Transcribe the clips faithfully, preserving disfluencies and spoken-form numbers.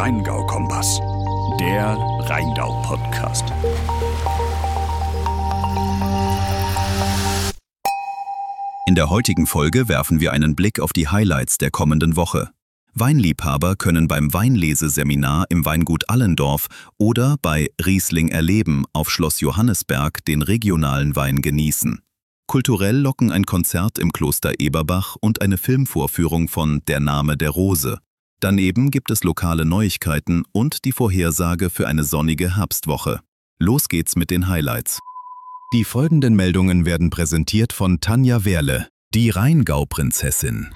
Rheingau-Kompass, der Rheingau-Podcast. In der heutigen Folge werfen wir einen Blick auf die Highlights der kommenden Woche. Weinliebhaber können beim Weinleseseminar im Weingut Allendorf oder bei Riesling erleben auf Schloss Johannisberg den regionalen Wein genießen. Kulturell locken ein Konzert im Kloster Eberbach und eine Filmvorführung von Der Name der Rose. Daneben gibt es lokale Neuigkeiten und die Vorhersage für eine sonnige Herbstwoche. Los geht's mit den Highlights. Die folgenden Meldungen werden präsentiert von Tanja Wehrle, die Rheingau-Prinzessin.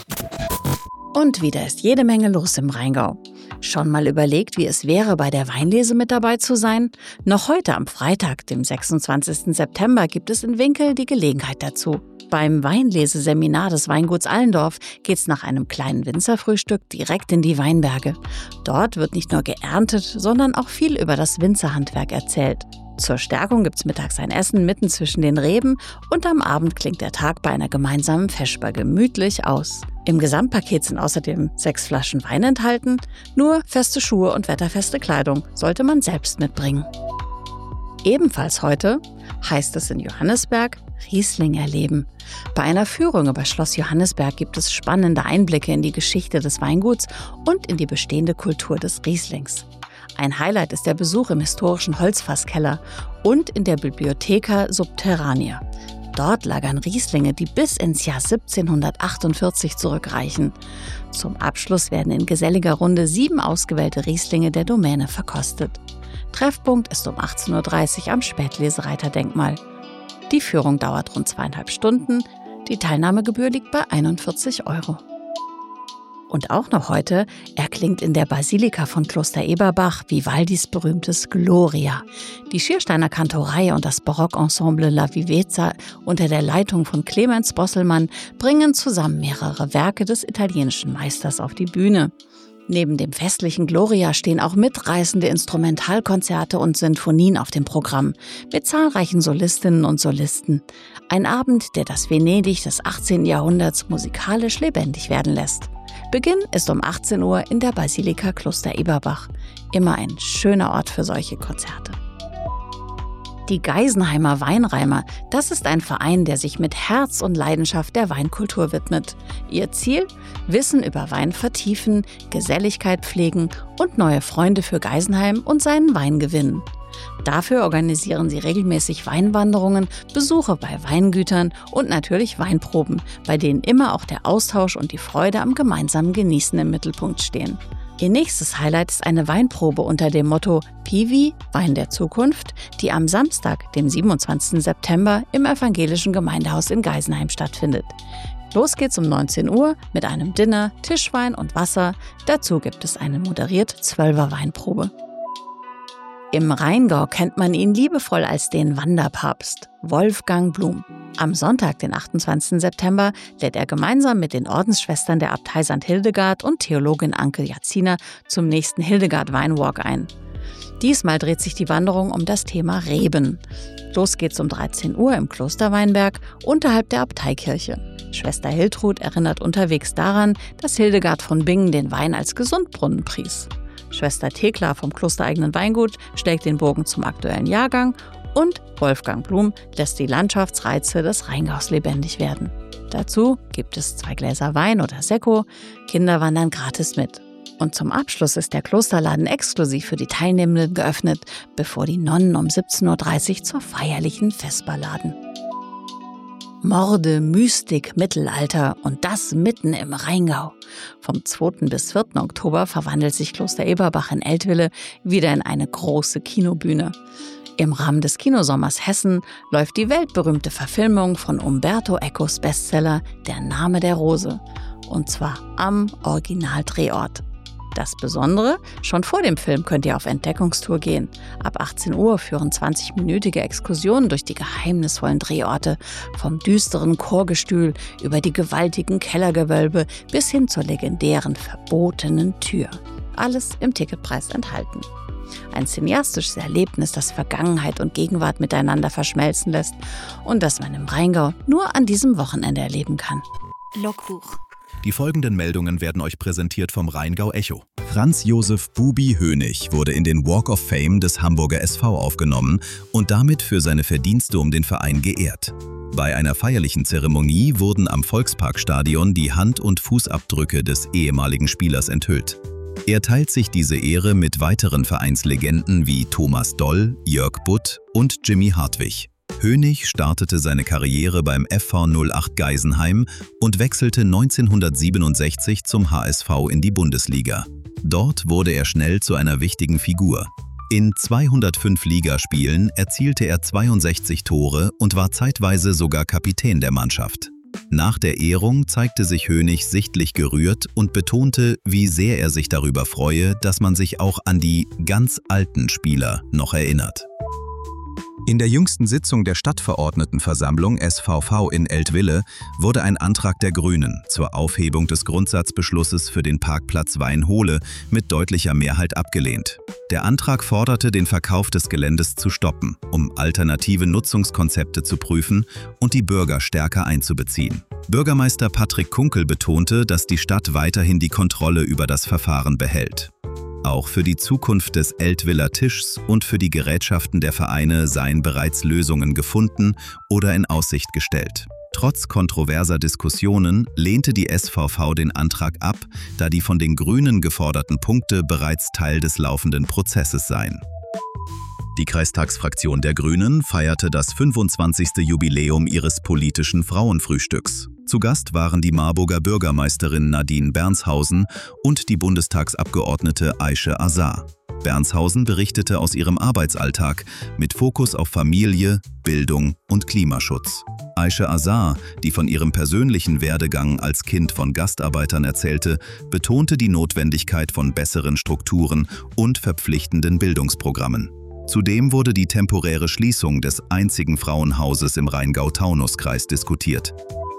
Und wieder ist jede Menge los im Rheingau. Schon mal überlegt, wie es wäre, bei der Weinlese mit dabei zu sein? Noch heute am Freitag, dem sechsundzwanzigsten September, gibt es in Winkel die Gelegenheit dazu. Beim Weinleseseminar des Weinguts Allendorf geht's nach einem kleinen Winzerfrühstück direkt in die Weinberge. Dort wird nicht nur geerntet, sondern auch viel über das Winzerhandwerk erzählt. Zur Stärkung gibt's mittags ein Essen mitten zwischen den Reben und am Abend klingt der Tag bei einer gemeinsamen Vesper gemütlich aus. Im Gesamtpaket sind außerdem sechs Flaschen Wein enthalten. Nur feste Schuhe und wetterfeste Kleidung sollte man selbst mitbringen. Ebenfalls heute heißt es in Johannisberg Riesling erleben. Bei einer Führung über Schloss Johannisberg gibt es spannende Einblicke in die Geschichte des Weinguts und in die bestehende Kultur des Rieslings. Ein Highlight ist der Besuch im historischen Holzfasskeller und in der Bibliotheca Subterranea. Dort lagern Rieslinge, die bis ins Jahr siebzehnhundertachtundvierzig zurückreichen. Zum Abschluss werden in geselliger Runde sieben ausgewählte Rieslinge der Domäne verkostet. Treffpunkt ist um achtzehn Uhr dreißig am Spätlesereiterdenkmal. Die Führung dauert rund zweieinhalb Stunden. Die Teilnahmegebühr liegt bei einundvierzig Euro. Und auch noch heute erklingt in der Basilika von Kloster Eberbach Vivaldis berühmtes Gloria. Die Schiersteiner Kantorei und das Barockensemble La Vivezza unter der Leitung von Clemens Bosselmann bringen zusammen mehrere Werke des italienischen Meisters auf die Bühne. Neben dem festlichen Gloria stehen auch mitreißende Instrumentalkonzerte und Sinfonien auf dem Programm, mit zahlreichen Solistinnen und Solisten. Ein Abend, der das Venedig des achtzehnten Jahrhunderts musikalisch lebendig werden lässt. Beginn ist um achtzehn Uhr in der Basilika Kloster Eberbach. Immer ein schöner Ort für solche Konzerte. Die Geisenheimer Weinreimer, das ist ein Verein, der sich mit Herz und Leidenschaft der Weinkultur widmet. Ihr Ziel? Wissen über Wein vertiefen, Geselligkeit pflegen und neue Freunde für Geisenheim und seinen Wein gewinnen. Dafür organisieren sie regelmäßig Weinwanderungen, Besuche bei Weingütern und natürlich Weinproben, bei denen immer auch der Austausch und die Freude am gemeinsamen Genießen im Mittelpunkt stehen. Ihr nächstes Highlight ist eine Weinprobe unter dem Motto Pivi, Wein der Zukunft, die am Samstag, dem siebenundzwanzigsten September, im Evangelischen Gemeindehaus in Geisenheim stattfindet. Los geht's um neunzehn Uhr mit einem Dinner, Tischwein und Wasser. Dazu gibt es eine moderierte Zwölfer Weinprobe. Im Rheingau kennt man ihn liebevoll als den Wanderpapst, Wolfgang Blum. Am Sonntag, den achtundzwanzigsten September, lädt er gemeinsam mit den Ordensschwestern der Abtei Sankt Hildegard und Theologin Anke Jazina zum nächsten Hildegard Weinwalk ein. Diesmal dreht sich die Wanderung um das Thema Reben. Los geht's um dreizehn Uhr im Klosterweinberg unterhalb der Abteikirche. Schwester Hiltrud erinnert unterwegs daran, dass Hildegard von Bingen den Wein als Gesundbrunnen pries. Schwester Thekla vom klostereigenen Weingut schlägt den Bogen zum aktuellen Jahrgang und Wolfgang Blum lässt die Landschaftsreize des Rheingaus lebendig werden. Dazu gibt es zwei Gläser Wein oder Sekko, Kinder wandern gratis mit. Und zum Abschluss ist der Klosterladen exklusiv für die Teilnehmenden geöffnet, bevor die Nonnen um siebzehn Uhr dreißig zur feierlichen Vesper laden. Morde, Mystik, Mittelalter und das mitten im Rheingau. Vom zweiten bis vierten Oktober verwandelt sich Kloster Eberbach in Eltville wieder in eine große Kinobühne. Im Rahmen des Kinosommers Hessen läuft die weltberühmte Verfilmung von Umberto Ecos Bestseller Der Name der Rose. Und zwar am Originaldrehort. Das Besondere, schon vor dem Film könnt ihr auf Entdeckungstour gehen. Ab achtzehn Uhr führen zwanzigminütige Exkursionen durch die geheimnisvollen Drehorte, vom düsteren Chorgestühl über die gewaltigen Kellergewölbe bis hin zur legendären verbotenen Tür. Alles im Ticketpreis enthalten. Ein cineastisches Erlebnis, das Vergangenheit und Gegenwart miteinander verschmelzen lässt und das man im Rheingau nur an diesem Wochenende erleben kann. Logbuch. Die folgenden Meldungen werden euch präsentiert vom Rheingau Echo. Franz Josef Bubi Hönig wurde in den Walk of Fame des Hamburger S V aufgenommen und damit für seine Verdienste um den Verein geehrt. Bei einer feierlichen Zeremonie wurden am Volksparkstadion die Hand- und Fußabdrücke des ehemaligen Spielers enthüllt. Er teilt sich diese Ehre mit weiteren Vereinslegenden wie Thomas Doll, Jörg Butt und Jimmy Hartwig. Hönig startete seine Karriere beim F V null acht Geisenheim und wechselte neunzehnhundertsiebenundsechzig zum H S V in die Bundesliga. Dort wurde er schnell zu einer wichtigen Figur. In zweihundertfünf Ligaspielen erzielte er zweiundsechzig Tore und war zeitweise sogar Kapitän der Mannschaft. Nach der Ehrung zeigte sich Hönig sichtlich gerührt und betonte, wie sehr er sich darüber freue, dass man sich auch an die ganz alten Spieler noch erinnert. In der jüngsten Sitzung der Stadtverordnetenversammlung S V V in Eltville wurde ein Antrag der Grünen zur Aufhebung des Grundsatzbeschlusses für den Parkplatz Weinhohle mit deutlicher Mehrheit abgelehnt. Der Antrag forderte, den Verkauf des Geländes zu stoppen, um alternative Nutzungskonzepte zu prüfen und die Bürger stärker einzubeziehen. Bürgermeister Patrick Kunkel betonte, dass die Stadt weiterhin die Kontrolle über das Verfahren behält. Auch für die Zukunft des Eltviller Tischs und für die Gerätschaften der Vereine seien bereits Lösungen gefunden oder in Aussicht gestellt. Trotz kontroverser Diskussionen lehnte die S V V den Antrag ab, da die von den Grünen geforderten Punkte bereits Teil des laufenden Prozesses seien. Die Kreistagsfraktion der Grünen feierte das fünfundzwanzigste Jubiläum ihres politischen Frauenfrühstücks. Zu Gast waren die Marburger Bürgermeisterin Nadine Bernshausen und die Bundestagsabgeordnete Aische Azar. Bernshausen berichtete aus ihrem Arbeitsalltag mit Fokus auf Familie, Bildung und Klimaschutz. Aische Azar, die von ihrem persönlichen Werdegang als Kind von Gastarbeitern erzählte, betonte die Notwendigkeit von besseren Strukturen und verpflichtenden Bildungsprogrammen. Zudem wurde die temporäre Schließung des einzigen Frauenhauses im Rheingau-Taunus-Kreis diskutiert.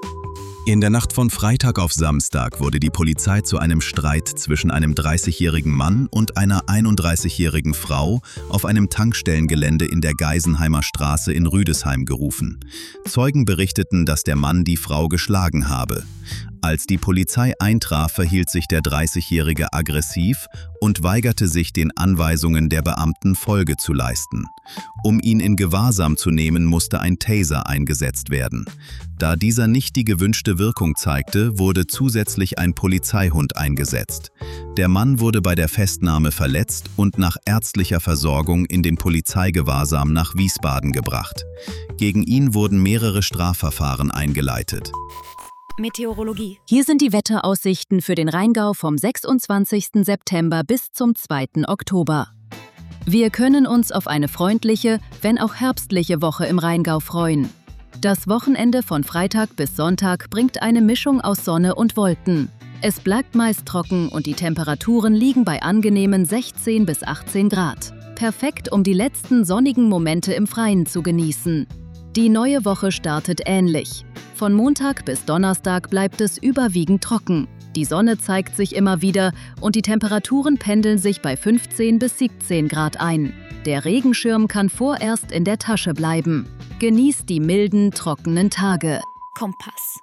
In der Nacht von Freitag auf Samstag wurde die Polizei zu einem Streit zwischen einem dreißigjährigen Mann und einer einunddreißigjährigen Frau auf einem Tankstellengelände in der Geisenheimer Straße in Rüdesheim gerufen. Zeugen berichteten, dass der Mann die Frau geschlagen habe. Als die Polizei eintraf, verhielt sich der dreißigjährige aggressiv und weigerte sich, den Anweisungen der Beamten Folge zu leisten. Um ihn in Gewahrsam zu nehmen, musste ein Taser eingesetzt werden. Da dieser nicht die gewünschte Wirkung zeigte, wurde zusätzlich ein Polizeihund eingesetzt. Der Mann wurde bei der Festnahme verletzt und nach ärztlicher Versorgung in den Polizeigewahrsam nach Wiesbaden gebracht. Gegen ihn wurden mehrere Strafverfahren eingeleitet. Meteorologie. Hier sind die Wetteraussichten für den Rheingau vom sechsundzwanzigsten September bis zum zweiten Oktober. Wir können uns auf eine freundliche, wenn auch herbstliche Woche im Rheingau freuen. Das Wochenende von Freitag bis Sonntag bringt eine Mischung aus Sonne und Wolken. Es bleibt meist trocken und die Temperaturen liegen bei angenehmen sechzehn bis achtzehn Grad. Perfekt, um die letzten sonnigen Momente im Freien zu genießen. Die neue Woche startet ähnlich. Von Montag bis Donnerstag bleibt es überwiegend trocken. Die Sonne zeigt sich immer wieder und die Temperaturen pendeln sich bei fünfzehn bis siebzehn Grad ein. Der Regenschirm kann vorerst in der Tasche bleiben. Genießt die milden, trockenen Tage. Kompass.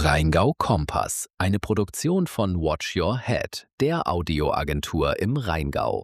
Rheingau-Kompass, eine Produktion von Watch Your Head, der Audioagentur im Rheingau.